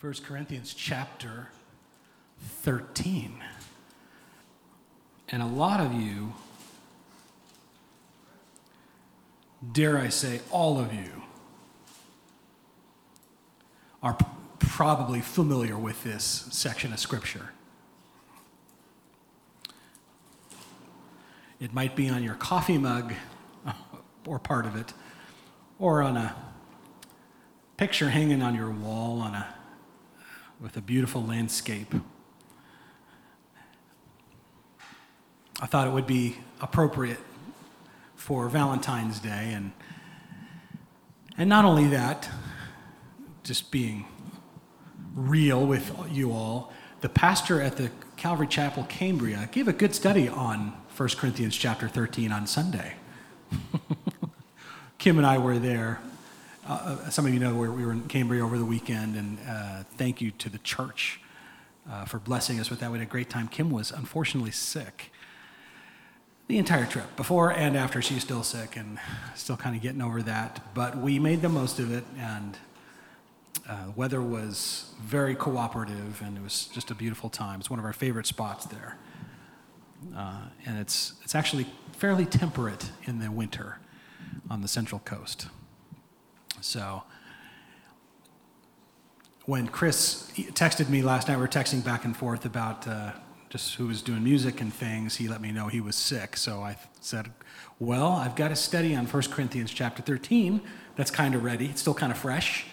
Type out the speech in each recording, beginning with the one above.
1 Corinthians chapter 13. And a lot of you, dare I say all of you, are probably familiar with this section of Scripture. It might be on your coffee mug, or part of it, or on a picture hanging on your wall with a beautiful landscape. I thought it would be appropriate for Valentine's Day, and not only that, just being real with you all, the pastor at the Calvary Chapel, Cambria, gave a good study on 1 Corinthians chapter 13 on Sunday. Kim and I were there. Some of you know we were in Cambria over the weekend, and thank you to the church for blessing us with that. We had a great time. Kim was unfortunately sick the entire trip. Before and after, she's still sick and still kind of getting over that. But we made the most of it, and the weather was very cooperative, and it was just a beautiful time. It's one of our favorite spots there. And it's actually fairly temperate in the winter on the Central Coast. So when Chris texted me last night, we were texting back and forth about just who was doing music and things. He let me know he was sick. So I said, well, I've got a study on 1 Corinthians chapter 13 that's kind of ready. It's still kind of fresh.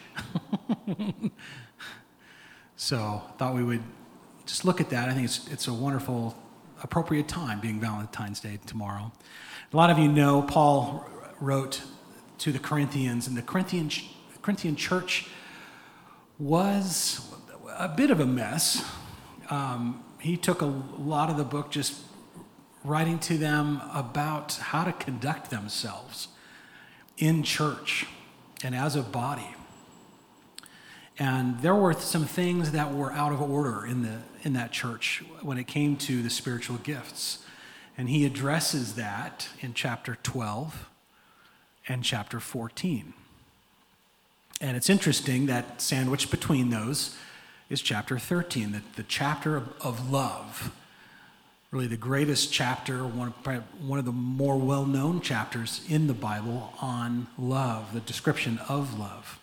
So thought we would just look at that. I think it's a wonderful, appropriate time, being Valentine's Day tomorrow. A lot of you know Paul wrote to the Corinthians, and the Corinthian church was a bit of a mess. He took a lot of the book just writing to them about how to conduct themselves in church and as a body. And there were some things that were out of order in that church when it came to the spiritual gifts. And he addresses that in chapter 12 and chapter 14. And it's interesting that sandwiched between those is chapter 13, the chapter of love. Really the greatest chapter, one of the more well-known chapters in the Bible on love, the description of love.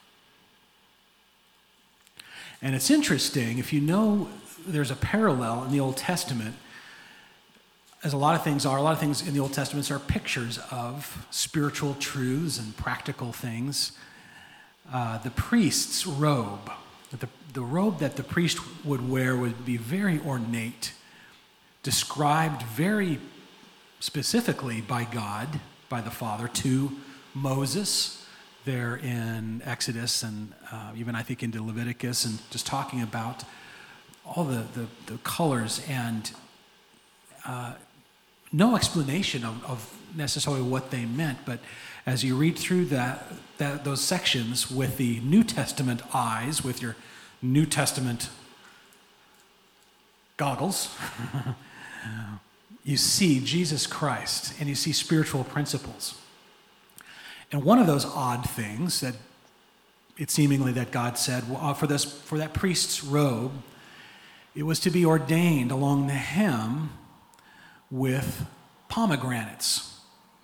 And it's interesting, if you know there's a parallel in the Old Testament, as a lot of things in the Old Testament are pictures of spiritual truths and practical things. The priest's robe, the robe that the priest would wear would be very ornate, described very specifically by God, by the Father, to Moses there in Exodus and even I think into Leviticus, and just talking about all the colors and no explanation of necessarily what they meant, but as you read through those sections with the New Testament eyes, with your New Testament goggles, you see Jesus Christ and you see spiritual principles. And one of those odd things that it seemingly that God said for that priest's robe, it was to be ordained along the hem with pomegranates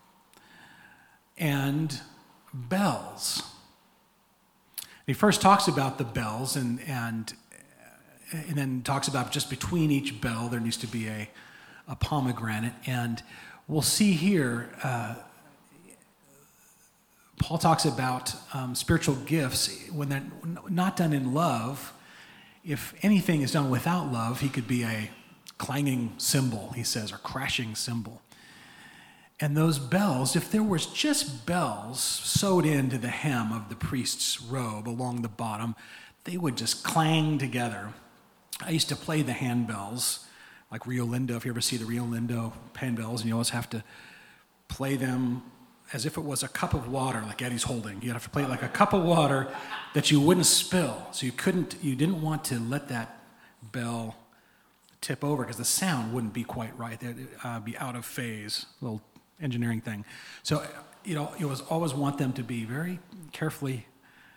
and bells. He first talks about the bells and then talks about just between each bell there needs to be a pomegranate. And we'll see here, Paul talks about spiritual gifts when they're not done in love. If anything is done without love, he could be a clanging cymbal, he says, or crashing cymbal. And those bells, if there was just bells sewed into the hem of the priest's robe along the bottom, they would just clang together. I used to play the handbells, like Rio Lindo, if you ever see the Rio Lindo handbells, and you always have to play them as if it was a cup of water, like Eddie's holding. You'd have to play it like a cup of water that you wouldn't spill. So you didn't want to let that bell tip over because the sound wouldn't be quite right. It'd be out of phase, a little engineering thing. So, you always want them to be very carefully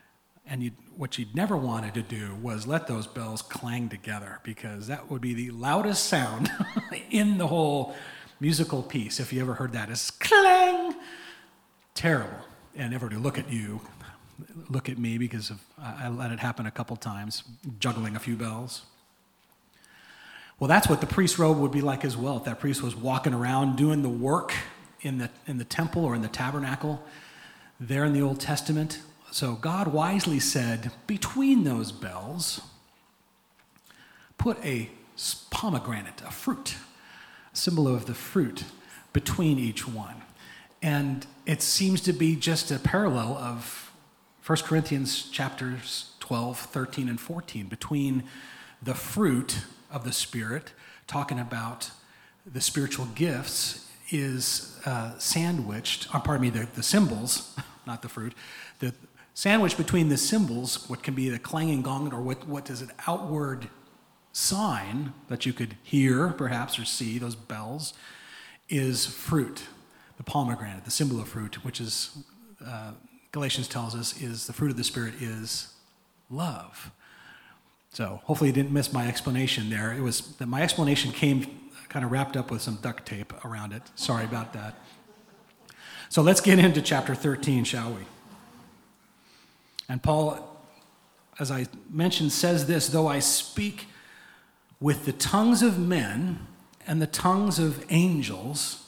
And what you'd never wanted to do was let those bells clang together, because that would be the loudest sound in the whole musical piece. If you ever heard that, it's clang. Terrible. And everybody look at me, because I let it happen a couple times, juggling a few bells. Well, that's what the priest's robe would be like as well. If that priest was walking around doing the work in the temple or in the tabernacle there in the Old Testament. So God wisely said, between those bells, put a pomegranate, a fruit, a symbol of the fruit, between each one. And it seems to be just a parallel of 1 Corinthians chapters 12, 13, and 14, between the fruit of the Spirit, talking about the spiritual gifts, is sandwiched, the symbols, not the fruit, the sandwiched between the symbols, what can be the clanging gong, or what is an outward sign that you could hear, perhaps, or see, those bells, is fruit, the pomegranate, the symbol of fruit, which is, Galatians tells us, is the fruit of the Spirit is love. So hopefully you didn't miss my explanation there. It was that my explanation came kind of wrapped up with some duct tape around it. Sorry about that. So let's get into chapter 13, shall we? And Paul, as I mentioned, says this: though I speak with the tongues of men and the tongues of angels,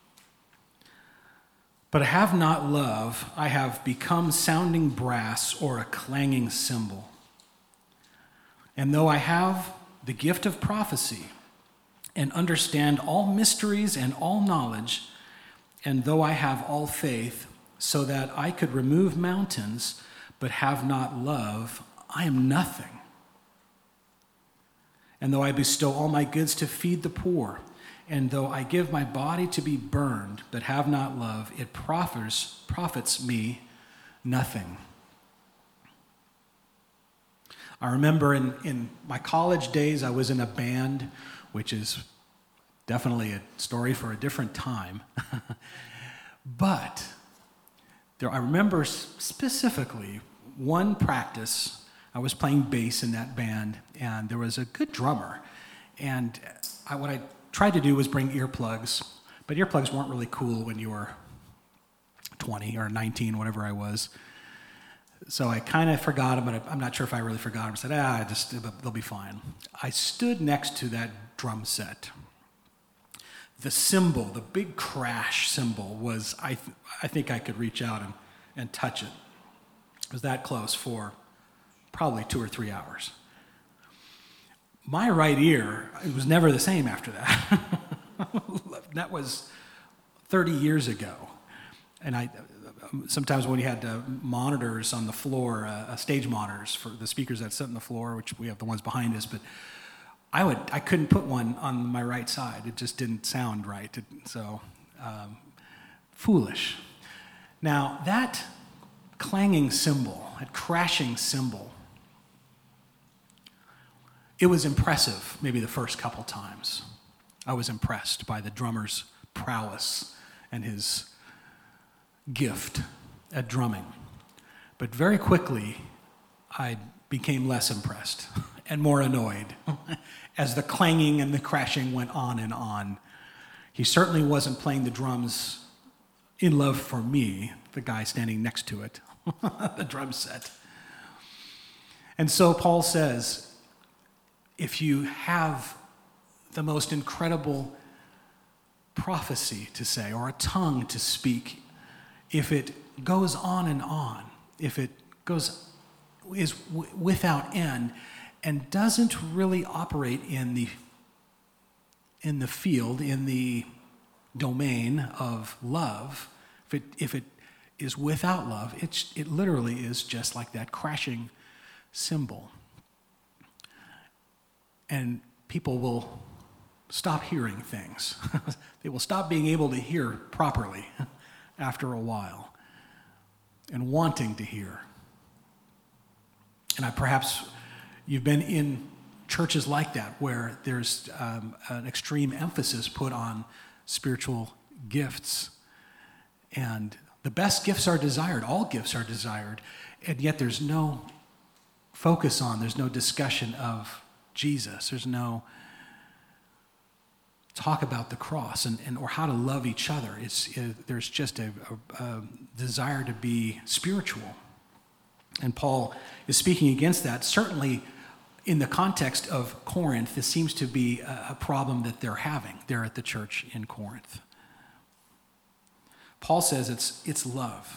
but I have not love, I have become sounding brass or a clanging cymbal. And though I have the gift of prophecy and understand all mysteries and all knowledge, and though I have all faith so that I could remove mountains but have not love, I am nothing. And though I bestow all my goods to feed the poor, and though I give my body to be burned but have not love, it profits me nothing. I remember in my college days, I was in a band, which is definitely a story for a different time. But I remember specifically one practice. I was playing bass in that band, and there was a good drummer. And what I tried to do was bring earplugs, but earplugs weren't really cool when you were 20 or 19, whatever I was. So I kind of forgot them, but I'm not sure if I really forgot them. I said, they'll be fine. I stood next to that drum set. The cymbal, the big crash cymbal, was, I think I could reach out and touch it. It was that close for probably 2 or 3 hours. My right ear, it was never the same after that. That was 30 years ago. And sometimes when you had monitors on the floor, stage monitors for the speakers that sit on the floor, which we have the ones behind us, but I couldn't put one on my right side. It just didn't sound right. Foolish. Now, that clanging cymbal, that crashing cymbal, it was impressive maybe the first couple times. I was impressed by the drummer's prowess and his gift at drumming. But very quickly, I became less impressed and more annoyed as the clanging and the crashing went on and on. He certainly wasn't playing the drums in love for me, the guy standing next to it, the drum set. And so Paul says, if you have the most incredible prophecy to say or a tongue to speak, if it goes on and on, if it is without end and doesn't really operate in the field, in the domain of love, if it is without love, it literally is just like that crashing cymbal. And people will stop hearing things. They will stop being able to hear properly after a while and wanting to hear. And perhaps you've been in churches like that where there's an extreme emphasis put on spiritual gifts. And the best gifts are desired. All gifts are desired. And yet there's no focus on. There's no discussion of Jesus. There's no talk about the cross and or how to love each other. There's just a desire to be spiritual. And Paul is speaking against that. Certainly in the context of Corinth, this seems to be a problem that they're having there at the church in Corinth. Paul says it's love.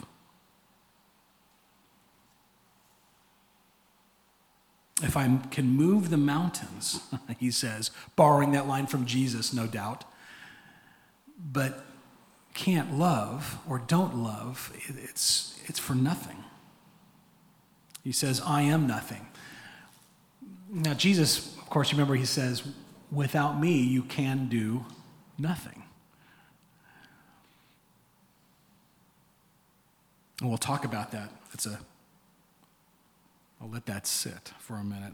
If I can move the mountains, he says, borrowing that line from Jesus, no doubt, but can't love or don't love, it's for nothing. He says, I am nothing. Now, Jesus, of course, remember he says, without me, you can do nothing. And we'll talk about that. I'll let that sit for a minute.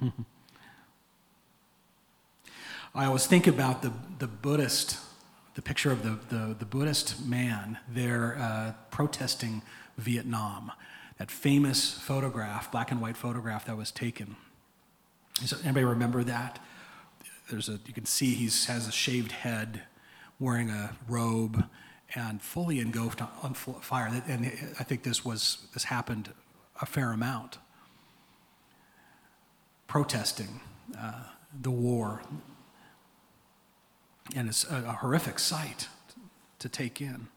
I always think about the picture of the Buddhist man there protesting Vietnam. That famous photograph, black and white photograph that was taken. Does anybody remember that? You can see he has a shaved head, wearing a robe, and fully engulfed on fire. And I think this happened a fair amount. Protesting the war. And it's a horrific sight to take in.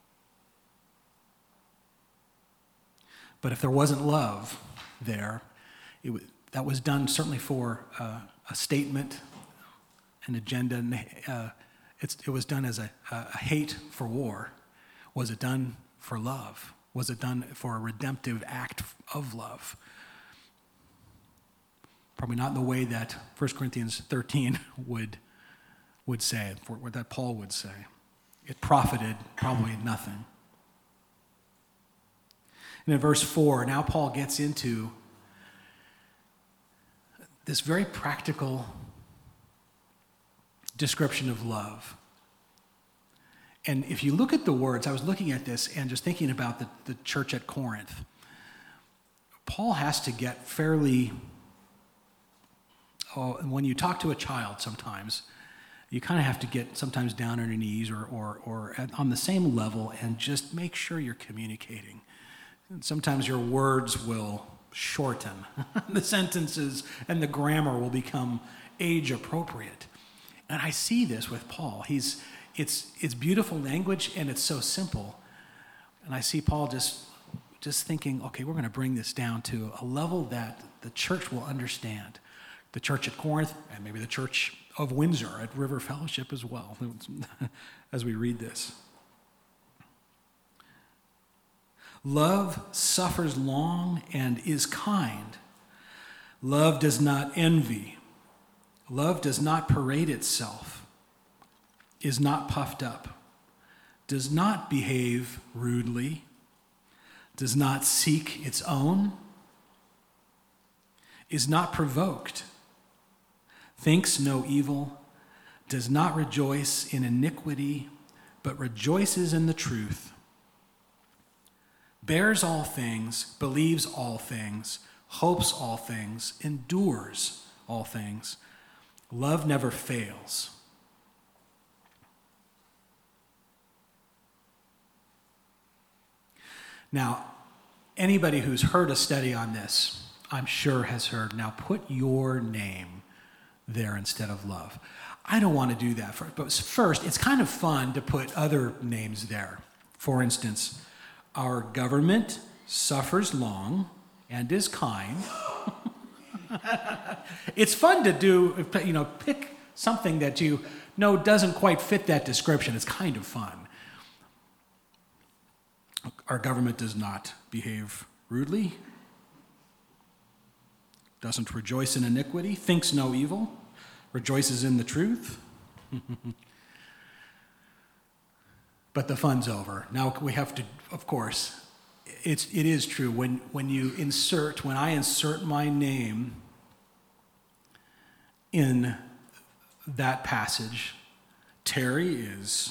But if there wasn't love there, that was done certainly for a statement, an agenda. And, it was done as a hate for war. Was it done for love? Was it done for a redemptive act of love? Probably not in the way that 1 Corinthians 13 would say, or that Paul would say. It profited probably nothing. And in verse 4, now Paul gets into this very practical description of love. And if you look at the words, I was looking at this and just thinking about the church at Corinth. Paul has to get fairly, when you talk to a child sometimes, you kind of have to get sometimes down on your knees or on the same level and just make sure you're communicating. And sometimes your words will shorten. The sentences and the grammar will become age appropriate. And I see this with Paul. It's beautiful language and it's so simple. And I see Paul just thinking, okay, we're going to bring this down to a level that the church will understand. The church at Corinth and maybe the church of Windsor at River Fellowship as well, as we read this. Love suffers long and is kind. Love does not envy. Love does not parade itself, is not puffed up, does not behave rudely, does not seek its own, is not provoked, thinks no evil, does not rejoice in iniquity, but rejoices in the truth, bears all things, believes all things, hopes all things, endures all things. Love never fails. Now, anybody who's heard a study on this, I'm sure has heard, now put your name there instead of love. I don't want to do that first, but first, it's kind of fun to put other names there. For instance, our government suffers long and is kind. It's fun to do, pick something that you know doesn't quite fit that description. It's kind of fun. Our government does not behave rudely, doesn't rejoice in iniquity, thinks no evil, rejoices in the truth. But the fun's over. Now we have to, of course, it is true. When I insert my name in that passage, Terry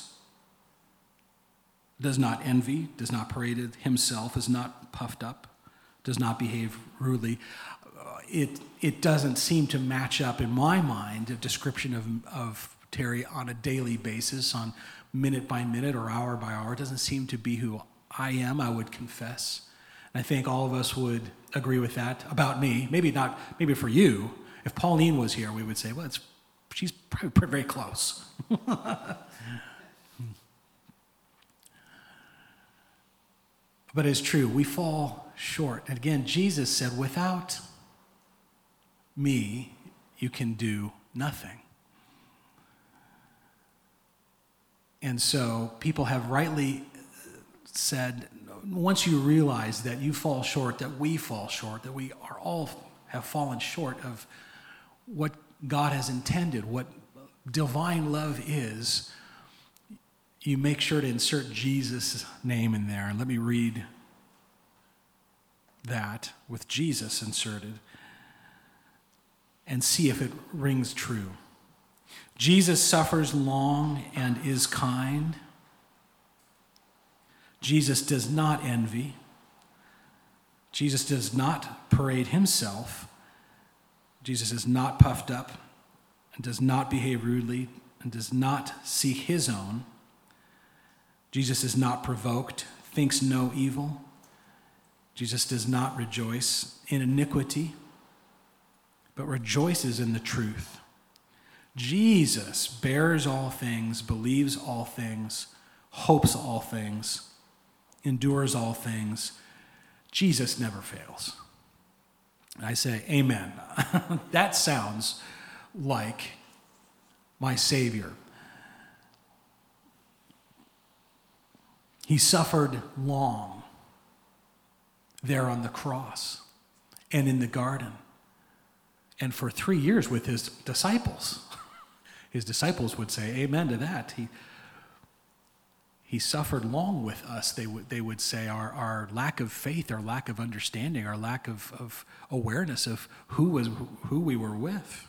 does not envy, does not parade himself, is not puffed up, does not behave rudely. it doesn't seem to match up in my mind, a description of Terry on a daily basis, on minute by minute or hour by hour. It doesn't seem to be who I am, I would confess. And I think all of us would agree with that about me. Maybe not, maybe for you. If Pauline was here, we would say, well, she's probably very close. But it's true, we fall short. And again, Jesus said, without me, you can do nothing. And so people have rightly said, once you realize that you fall short, that we fall short, that we are all have fallen short of what God has intended, what divine love is, you make sure to insert Jesus' name in there. And let me read that with Jesus inserted and see if it rings true. Jesus suffers long and is kind. Jesus does not envy. Jesus does not parade himself. Jesus is not puffed up and does not behave rudely and does not seek his own. Jesus is not provoked, thinks no evil. Jesus does not rejoice in iniquity, but rejoices in the truth. Jesus bears all things, believes all things, hopes all things, endures all things. Jesus never fails. And I say, amen. That sounds like my Savior. He suffered long there on the cross and in the garden, and for 3 years with his disciples. His disciples would say amen to that. He suffered long with us, they would say. Our lack of faith, our lack of understanding, our lack of awareness of who we were with.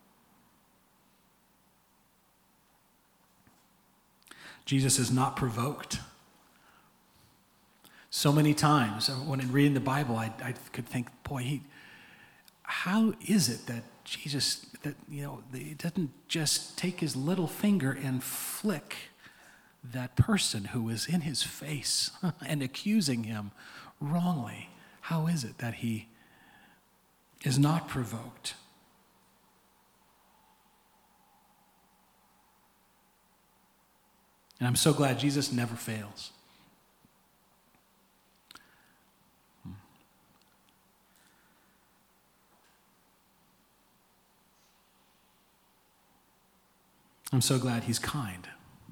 Jesus is not provoked. So many times when in reading the Bible, I could think, boy, how is it that Jesus, he doesn't just take his little finger and flick that person who is in his face and accusing him wrongly? How is it that he is not provoked? And I'm so glad Jesus never fails. I'm so glad he's kind.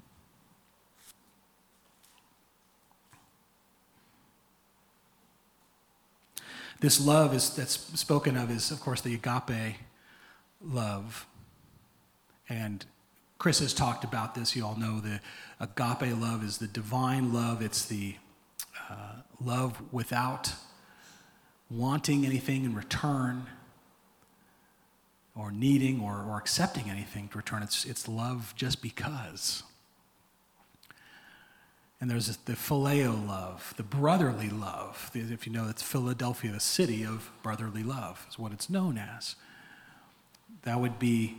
This love that's spoken of is, of course, the agape love. And Chris has talked about this. You all know the agape love is the divine love. It's the love without wanting anything in return, or needing or accepting anything to return. It's love just because. And there's the phileo love, the brotherly love. If you know, it's Philadelphia, the city of brotherly love, is what it's known as. That would be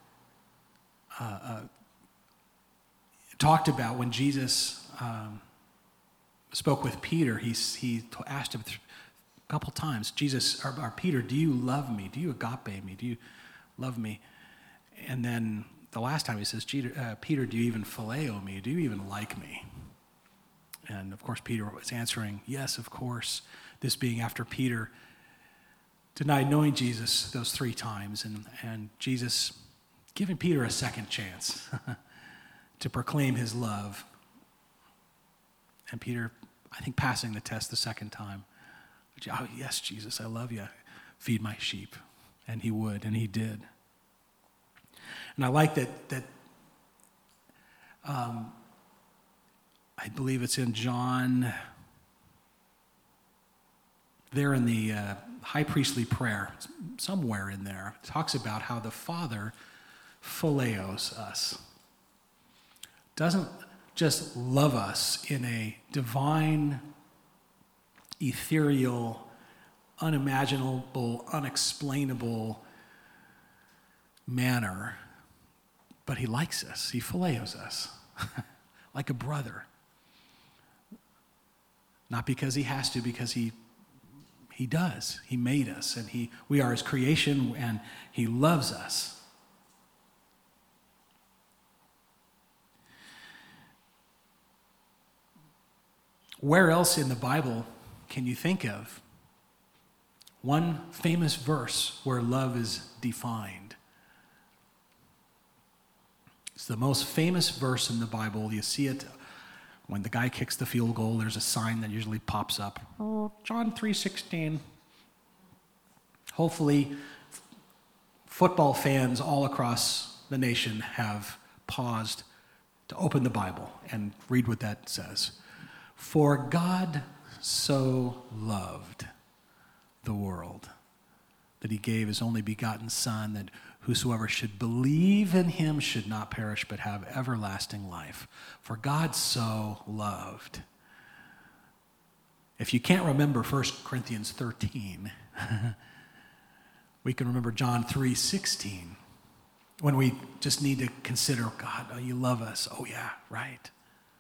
talked about when Jesus spoke with Peter. He asked him a couple times, Jesus, or Peter, do you love me? Do you agape me? Do you love me? And then the last time he says, Peter, do you even phileo me? Do you even like me? And of course, Peter was answering, yes, of course. This being after Peter denied knowing Jesus those 3 times, and Jesus giving Peter a second chance to proclaim his love. And Peter, I think, passing the test the second time. Oh, yes, Jesus, I love you. Feed my sheep. And he would, and he did. And I like that I believe it's in John, there in the high priestly prayer, somewhere in there, it talks about how the Father phileos us. Doesn't just love us in a divine, ethereal, unimaginable, unexplainable manner. But he likes us. He philauos us like a brother. Not because he has to, because he does. He made us, and we are his creation, and he loves us. Where else in the Bible can you think of one famous verse where love is defined? It's the most famous verse in the Bible. You see it when the guy kicks the field goal. There's a sign that usually pops up. Oh, John 3:16. Hopefully, football fans all across the nation have paused to open the Bible and read what that says. For God so loved the world that he gave his only begotten Son, that whosoever should believe in him should not perish but have everlasting life. For God so loved. If you can't remember 1 Corinthians 13, we can remember John 3:16, when we just need to consider, God, oh, you love us. Oh, yeah, right.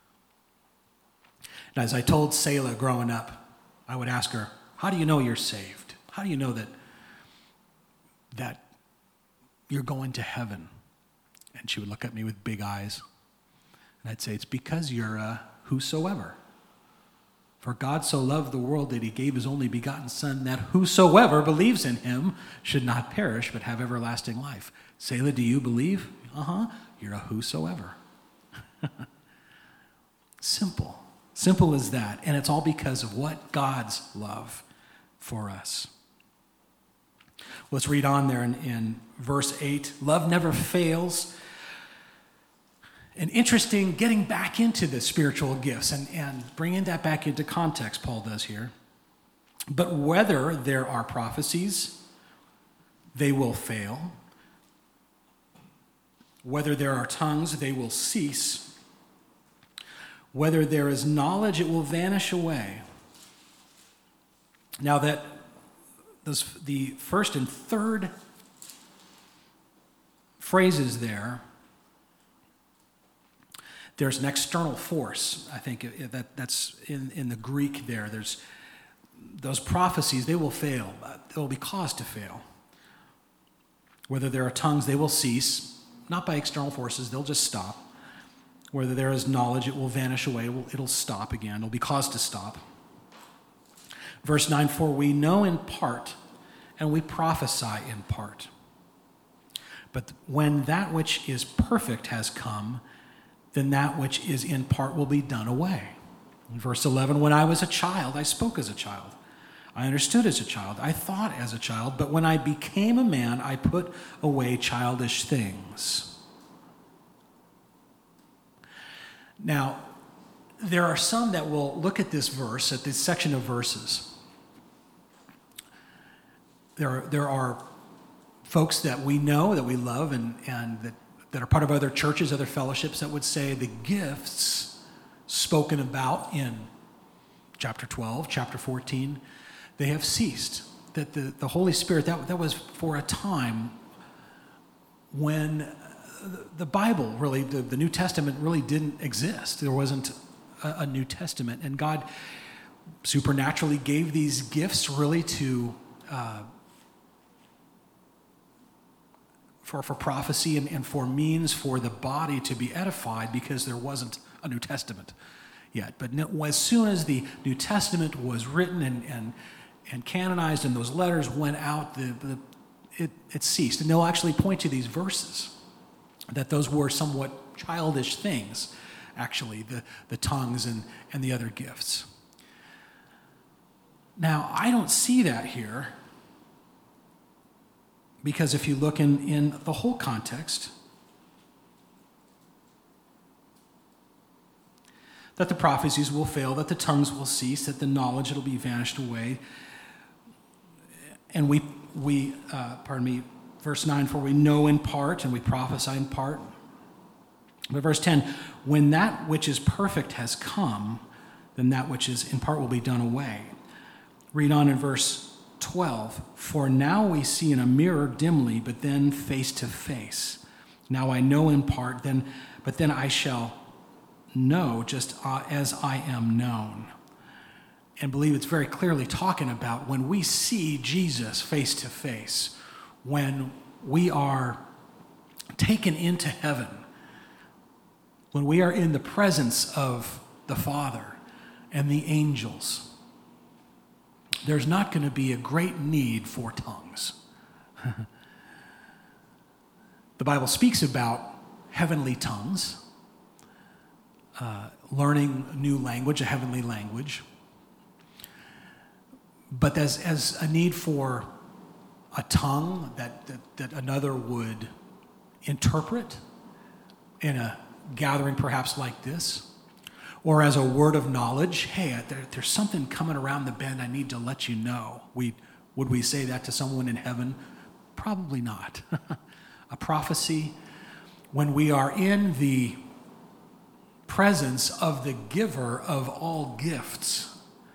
And as I told Selah growing up, I would ask her, how do you know you're saved? How do you know that you're going to heaven? And she would look at me with big eyes. And I'd say, it's because you're a whosoever. For God so loved the world that he gave his only begotten Son, that whosoever believes in him should not perish but have everlasting life. Selah, do you believe? You're a whosoever. Simple. Simple as that. And it's all because of what? God's love for us. Let's read on there in verse 8. Love never fails. An interesting getting back into the spiritual gifts and bringing that back into context, Paul does here. But whether there are prophecies, they will fail. Whether there are tongues, they will cease. Whether there is knowledge, it will vanish away. Now that the first and third phrases there's an external force. I think that's in the Greek there. There's those prophecies, they will fail. There will be cause to fail. Whether there are tongues, they will cease, not by external forces, they'll just stop. Whether there is knowledge, it will vanish away, it'll stop again, it'll be cause to stop. Verse 9, for we know in part, and we prophesy in part. But when that which is perfect has come, then that which is in part will be done away. In verse 11, when I was a child, I spoke as a child. I understood as a child. I thought as a child. But when I became a man, I put away childish things. Now, there are some that will look at this verse, at this section of verses. There are folks that we know, that we love, and that are part of other churches, other fellowships, that would say the gifts spoken about in chapter 12, chapter 14, they have ceased. That the Holy Spirit, that was for a time when the Bible really, the New Testament really didn't exist. There wasn't a New Testament. And God supernaturally gave these gifts really to for prophecy and for means for the body to be edified, because there wasn't a New Testament yet. But as soon as the New Testament was written and canonized and those letters went out, it ceased. And they'll actually point to these verses that those were somewhat childish things, actually, the tongues and the other gifts. Now, I don't see that here, because if you look in the whole context, that the prophecies will fail, that the tongues will cease, that the knowledge, it'll be vanished away. And verse 9, for we know in part and we prophesy in part. But verse 10, when that which is perfect has come, then that which is in part will be done away. Read on in verse 12, for now we see in a mirror dimly, but then face to face. Now I know in part, but then I shall know just as I am known. And believe it's very clearly talking about when we see Jesus face to face, when we are taken into heaven, when we are in the presence of the Father and the angels, there's not going to be a great need for tongues. The Bible speaks about heavenly tongues, learning a new language, a heavenly language. But as a need for a tongue that another would interpret in a gathering perhaps like this, or as a word of knowledge, hey, there's something coming around the bend, I need to let you know. Would we say that to someone in heaven? Probably not. A prophecy, when we are in the presence of the giver of all gifts,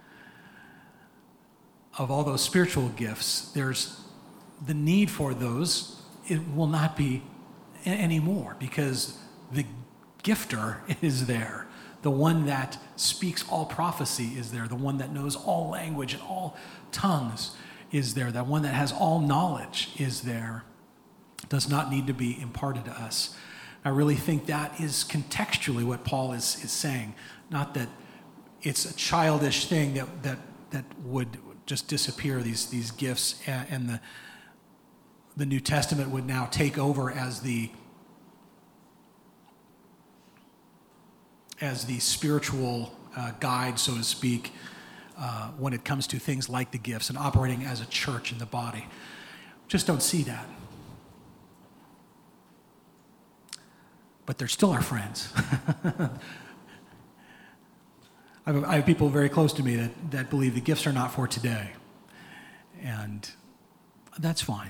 of all those spiritual gifts, there's the need for those, it will not be anymore because the gifter is there. The one that speaks all prophecy is there. The one that knows all language and all tongues is there. That one that has all knowledge is there. Does not need to be imparted to us. I really think that is contextually what Paul is saying. Not that it's a childish thing that would just disappear, these gifts, and the New Testament would now take over as the spiritual guide, so to speak, when it comes to things like the gifts and operating as a church in the body. Just don't see that. But they're still our friends. I have people very close to me that believe the gifts are not for today. And that's fine.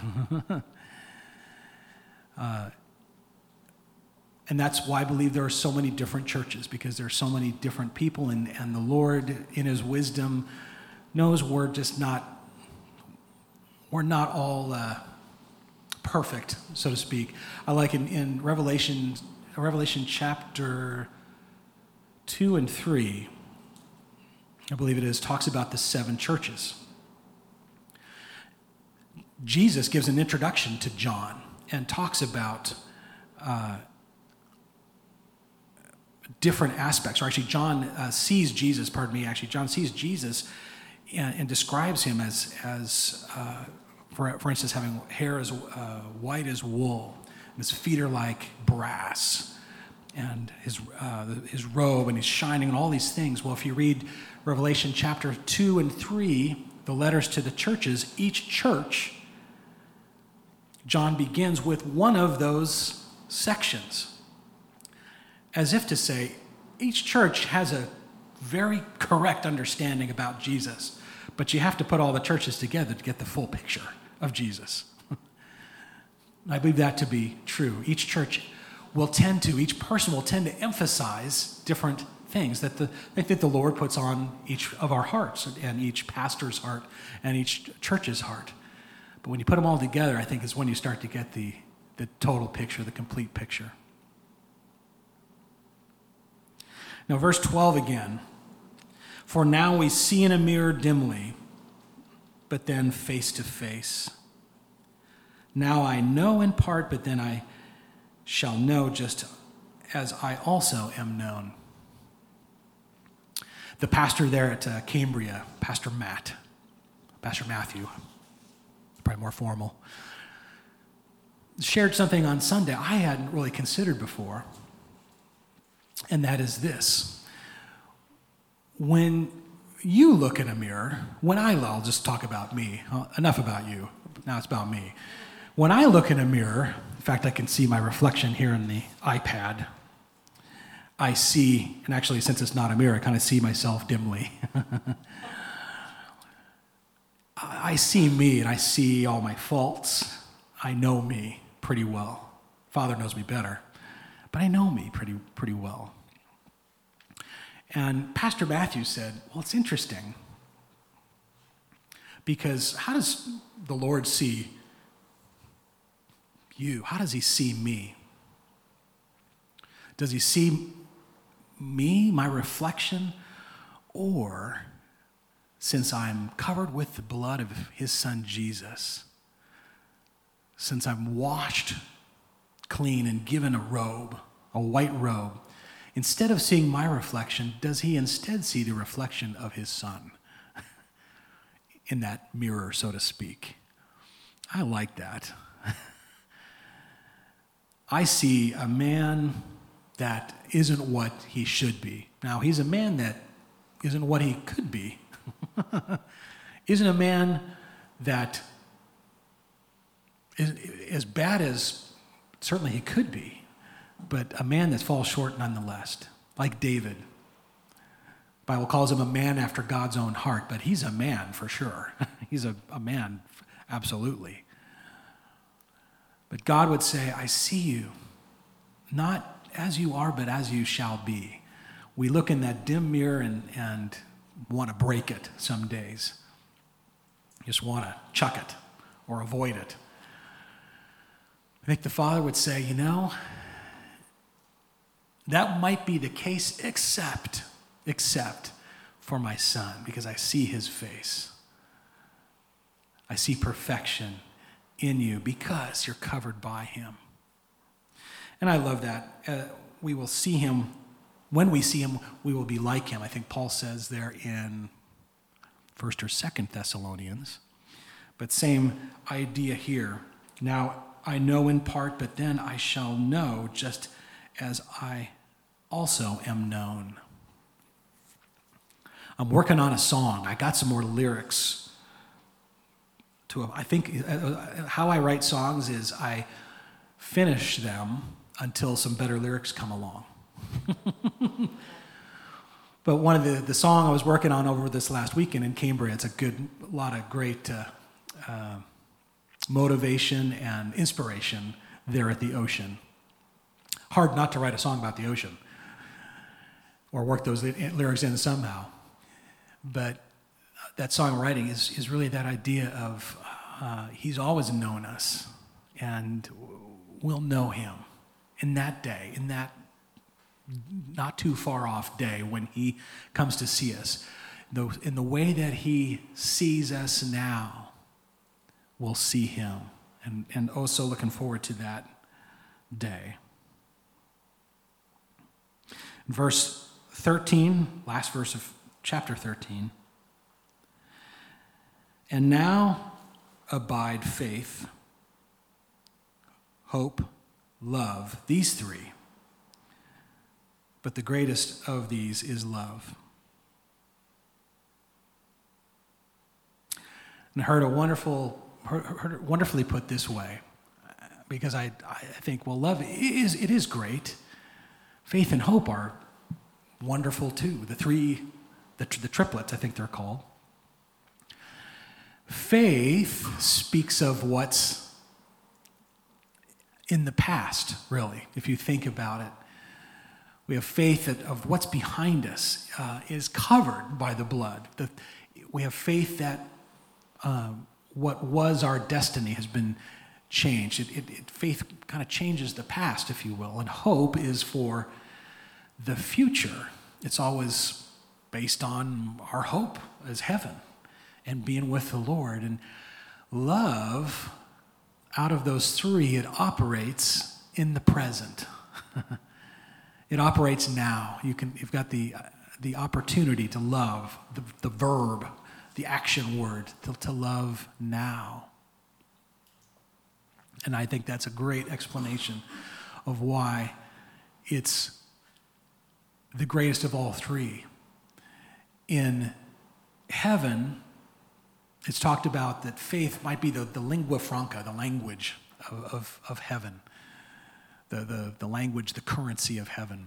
And that's why I believe there are so many different churches, because there are so many different people, and the Lord, in his wisdom, knows we're not all perfect, so to speak. I like in Revelation chapter 2 and 3, I believe it is, talks about the 7 churches. Jesus gives an introduction to John and talks about different aspects, or actually John sees Jesus and describes him as for instance, having hair as white as wool, and his feet are like brass, and his robe, and he's shining, and all these things. Well, if you read Revelation chapter 2 and 3, the letters to the churches, each church, John begins with one of those sections, as if to say, each church has a very correct understanding about Jesus, but you have to put all the churches together to get the full picture of Jesus. I believe that to be true. Each person will tend to emphasize different things that the Lord puts on each of our hearts, and each pastor's heart, and each church's heart. But when you put them all together, I think is when you start to get the total picture, the complete picture. Now, verse 12 again. For now we see in a mirror dimly, but then face to face. Now I know in part, but then I shall know just as I also am known. The pastor there at Cambria, Pastor Matthew, probably more formal, shared something on Sunday I hadn't really considered before, and that is this. When you look in a mirror, I'll just talk about me. Enough about you. Now it's about me. When I look in a mirror, in fact, I can see my reflection here in the iPad. I see, and actually, since it's not a mirror, I kind of see myself dimly. I see me, and I see all my faults. I know me pretty well. Father knows me better, but I know me pretty well. And Pastor Matthew said, well, it's interesting. Because how does the Lord see you? How does he see me? Does he see me, my reflection? Or, since I'm covered with the blood of his son Jesus, since I'm washed clean and given a robe, a white robe, instead of seeing my reflection, does he instead see the reflection of his son in that mirror, so to speak? I like that. I see a man that isn't what he should be. Now, he's a man that isn't what he could be. Isn't a man that is as bad as certainly he could be, but a man that falls short nonetheless, like David. The Bible calls him a man after God's own heart, but he's a man for sure. He's a man, absolutely. But God would say, I see you, not as you are, but as you shall be. We look in that dim mirror and want to break it some days. Just want to chuck it or avoid it. I think the Father would say, that might be the case except for my son, because I see his face. I see perfection in you because you're covered by him. And I love that. We will see him. When we see him, we will be like him. I think Paul says there in 1st or 2nd Thessalonians. But same idea here. Now, I know in part, but then I shall know just as I also am known. I'm working on a song. I got some more lyrics to it. I think how I write songs is I finish them until some better lyrics come along. But one of the song I was working on over this last weekend in Cambria, it's a lot of great motivation and inspiration there at the ocean. Hard not to write a song about the ocean or work those lyrics in somehow. But that songwriting is really that idea of he's always known us, and we'll know him in that day, in that not too far off day when he comes to see us. In the way that he sees us now, we'll see him. And also looking forward to that day. Verse 13, last verse of chapter 13. And now abide faith, hope, love, these three. But the greatest of these is love. And I heard wonderfully put this way, because I think, well, love is great. Faith and hope are wonderful too. The triplets, I think they're called. Faith speaks of what's in the past, really, if you think about it. We have faith of what's behind us is covered by the blood. We have faith that what was our destiny has been changed. Faith kind of changes the past, if you will, and hope is for the future. It's always based on our hope as heaven and being with the Lord. And love, out of those three, it operates in the present. It operates now. You've got the opportunity to love, the verb, the action word, to love now. And I think that's a great explanation of why it's the greatest of all three. In heaven, it's talked about that faith might be the lingua franca, the language of heaven, the language, the currency of heaven.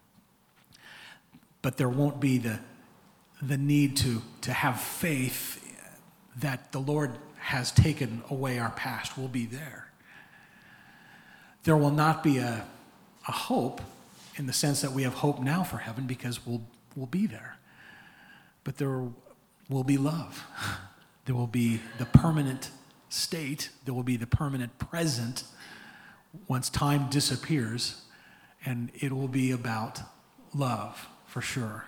But there won't be the need to have faith that the Lord has taken away our past will be there. There will not be a hope in the sense that we have hope now for heaven because we'll be there. But there will be love. There will be the permanent state. There will be the permanent present once time disappears. And it will be about love, for sure.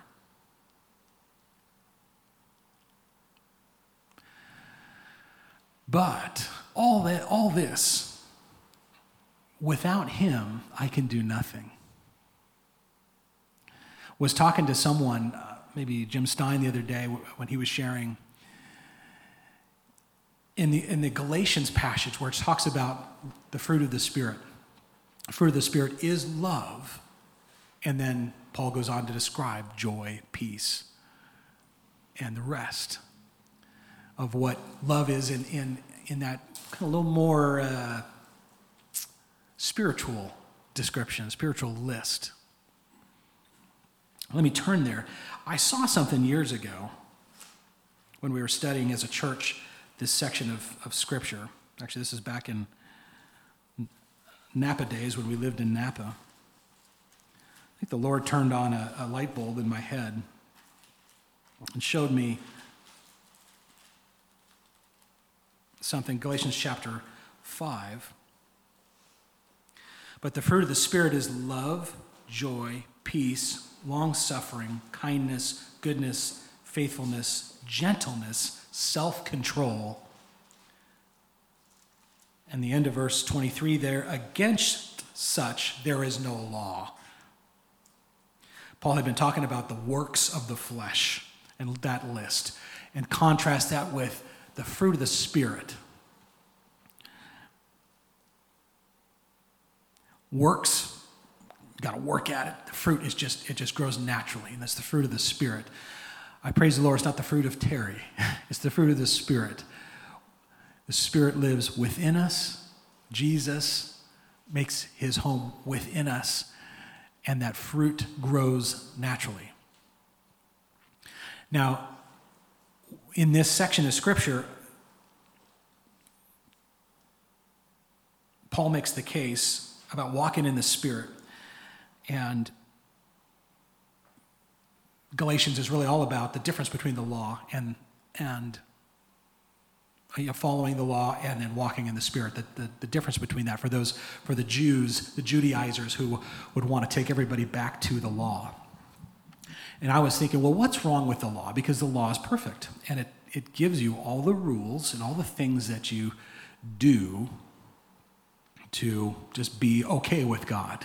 But all this, without him, I can do nothing. Was talking to someone, maybe Jim Stein the other day, when he was sharing in the Galatians passage where it talks about the fruit of the Spirit. The fruit of the Spirit is love. And then Paul goes on to describe joy, peace, and the rest of what love is in that kind of a little more spiritual description, spiritual list. Let me turn there. I saw something years ago when we were studying as a church this section of Scripture. Actually, this is back in Napa days when we lived in Napa. I think the Lord turned on a light bulb in my head and showed me something, Galatians chapter 5. But the fruit of the Spirit is love, joy, peace, long-suffering, kindness, goodness, faithfulness, gentleness, self-control. And the end of verse 23 there, against such there is no law. Paul had been talking about the works of the flesh and that list, and contrast that with the fruit of the Spirit. Works, you got to work at it. The fruit is it just grows naturally, and that's the fruit of the Spirit. I praise the Lord, it's not the fruit of Terry. It's the fruit of the Spirit. The Spirit lives within us. Jesus makes his home within us, and that fruit grows naturally. Now, in this section of Scripture, Paul makes the case about walking in the Spirit. And Galatians is really all about the difference between the law and following the law and then walking in the Spirit. The difference between that for the Jews, the Judaizers who would want to take everybody back to the law. And I was thinking, well, what's wrong with the law? Because the law is perfect. And it gives you all the rules and all the things that you do to just be okay with God.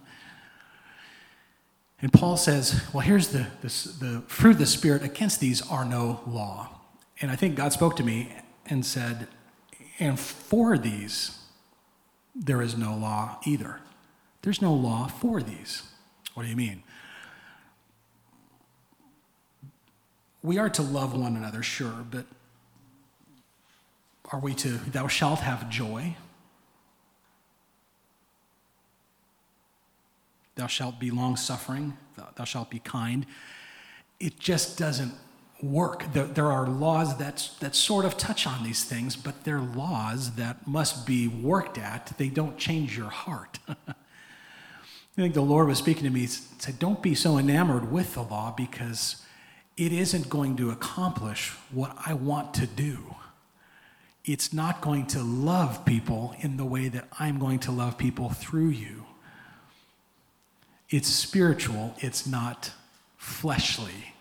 And Paul says, well, here's the fruit of the Spirit. Against these are no law. And I think God spoke to me and said, and for these, there is no law either. There's no law for these. What do you mean? We are to love one another, sure, but are we to, thou shalt have joy? Thou shalt be long-suffering. Thou shalt be kind. It just doesn't work. There are laws that sort of touch on these things, but they're laws that must be worked at. They don't change your heart. I think the Lord was speaking to me, said, don't be so enamored with the law because it isn't going to accomplish what I want to do. It's not going to love people in the way that I'm going to love people through you. It's spiritual, it's not fleshly.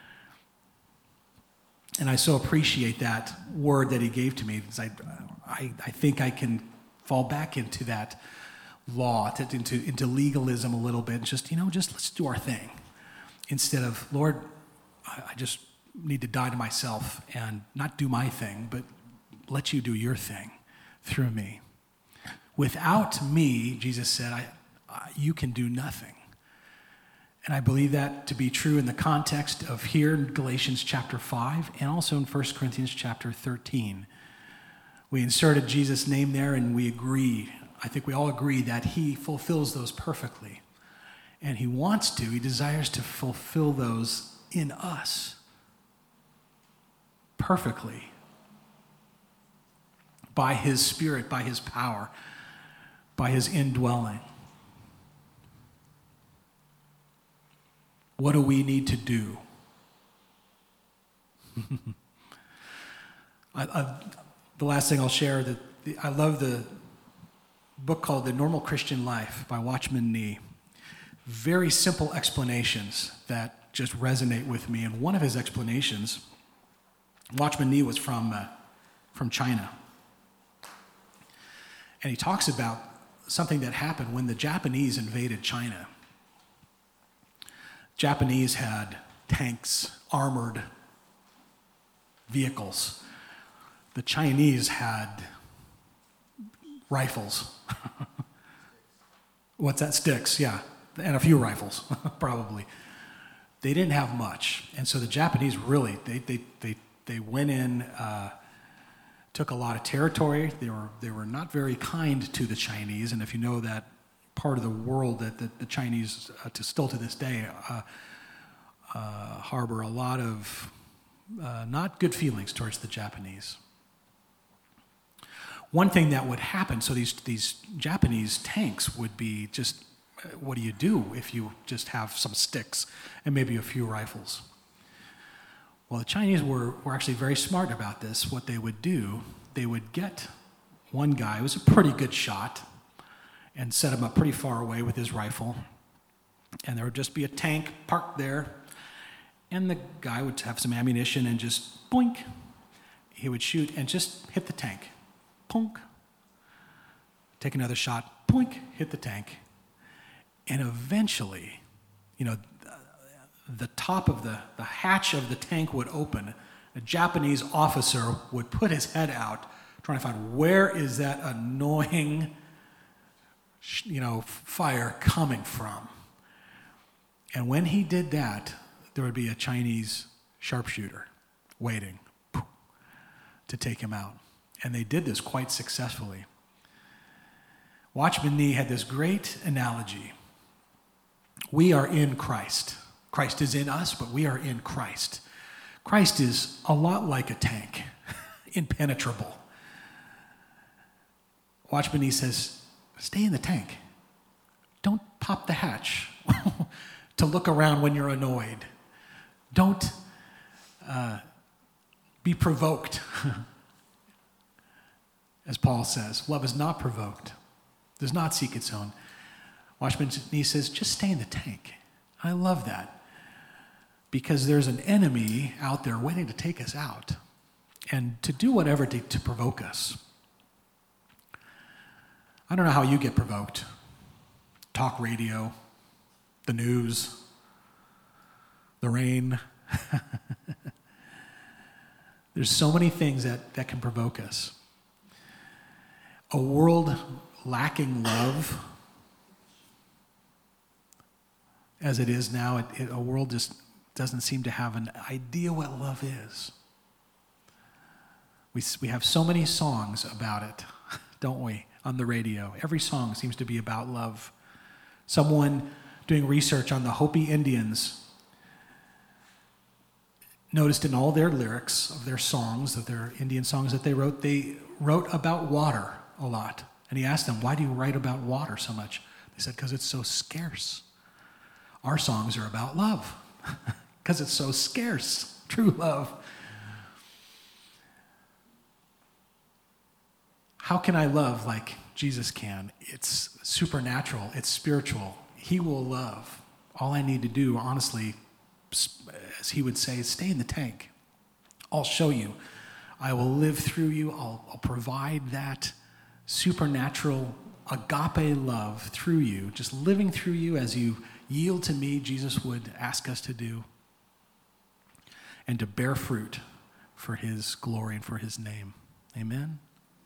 And I so appreciate that word that he gave to me, because I think I can fall back into that law, into legalism a little bit, just let's do our thing. Instead of, Lord, I just need to die to myself and not do my thing, but let you do your thing through me. Without me, Jesus said, you can do nothing. And I believe that to be true in the context of here in Galatians chapter 5 and also in 1 Corinthians chapter 13. We inserted Jesus' name there and we agree, I think we all agree that he fulfills those perfectly. And he wants to, he desires to fulfill those in us perfectly by his Spirit, by his power, by his indwelling. What do we need to do? The last thing I'll share, I love the book called The Normal Christian Life by Watchman Nee. Very simple explanations that just resonate with me. And one of his explanations, Watchman Nee was from China. And he talks about something that happened when the Japanese invaded China. Japanese had tanks, armored vehicles. The Chinese had rifles. What's that? Sticks, yeah. And a few rifles, probably. They didn't have much. And so the Japanese really, they went in, took a lot of territory. They were not very kind to the Chinese. And if you know that part of the world that the Chinese, still to this day, harbor a lot of not good feelings towards the Japanese. One thing that would happen, so these Japanese tanks would be just, what do you do if you just have some sticks and maybe a few rifles? Well, the Chinese were actually very smart about this. What they would do, they would get one guy who was a pretty good shot and set him up pretty far away with his rifle. And there would just be a tank parked there, and the guy would have some ammunition and just boink, he would shoot and just hit the tank. Punk. Take another shot, boink, hit the tank. And eventually, the top of the hatch of the tank would open. A Japanese officer would put his head out, trying to find where is that annoying, fire coming from. And when he did that, there would be a Chinese sharpshooter waiting to take him out. And they did this quite successfully. Watchman Nee had this great analogy. We are in Christ. Christ is in us, but we are in Christ. Christ is a lot like a tank, impenetrable. Watchman Nee says, stay in the tank. Don't pop the hatch to look around when you're annoyed. Don't be provoked. As Paul says, love is not provoked, does not seek its own. Watchman Nee says, just stay in the tank. I love that, because there's an enemy out there waiting to take us out and to do whatever to provoke us. I don't know how you get provoked. Talk radio, the news, the rain. There's so many things that can provoke us. A world lacking love, as it is now, a world just doesn't seem to have an idea what love is. We have so many songs about it, don't we, on the radio. Every song seems to be about love. Someone doing research on the Hopi Indians noticed in all their lyrics of their songs, of their Indian songs that they wrote about water a lot. And he asked them, why do you write about water so much? They said, because it's so scarce. Our songs are about love, because it's so scarce, true love. How can I love like Jesus can? It's supernatural, it's spiritual. He will love. All I need to do, honestly, as he would say, is stay in the tank. I'll show you. I will live through you. I'll provide that supernatural agape love through you, just living through you as you yield to me, Jesus would ask us to do, and to bear fruit for his glory and for his name. Amen.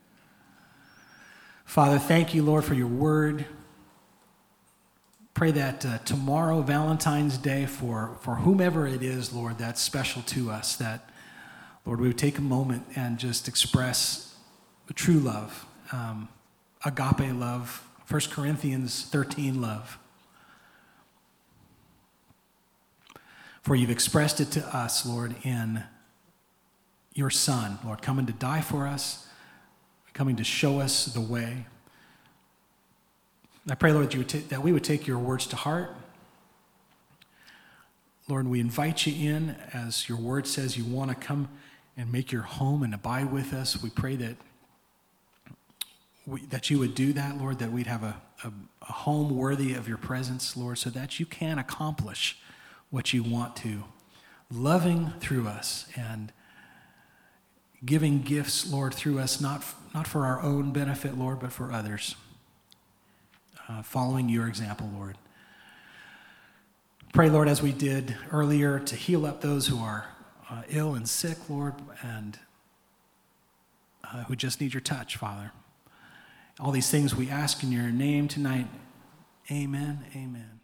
Father, thank you, Lord, for your word. Pray that tomorrow, Valentine's Day, for whomever it is, Lord, that's special to us, that, Lord, we would take a moment and just express true love, agape love, 1 Corinthians 13 love. For you've expressed it to us, Lord, in your Son, Lord, coming to die for us, coming to show us the way. I pray, Lord, that we would take your words to heart. Lord, we invite you in, as your word says, you want to come and make your home and abide with us. We pray that that you would do that, Lord, that we'd have a home worthy of your presence, Lord, so that you can accomplish what you want to, loving through us and giving gifts, Lord, through us, not for our own benefit, Lord, but for others, following your example, Lord. Pray, Lord, as we did earlier, to heal up those who are ill and sick, Lord, and who just need your touch, Father. All these things we ask in your name tonight. Amen, amen.